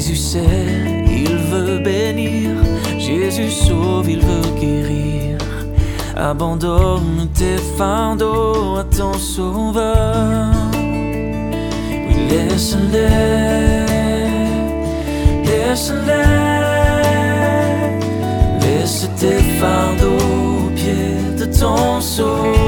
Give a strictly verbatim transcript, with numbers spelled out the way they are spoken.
Jésus sait, il veut bénir. Jésus sauve, il veut guérir. Abandonne tes fardeaux à ton sauveur. Oui, laisse-les, laisse-les. Laisse tes fardeaux aux pieds de ton sauveur.